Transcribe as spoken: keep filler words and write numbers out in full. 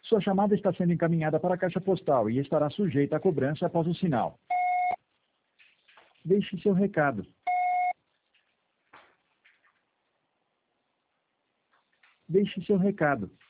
Sua chamada está sendo encaminhada para a caixa postal e estará sujeita a cobrança após o sinal. Deixe seu recado. Deixe seu recado.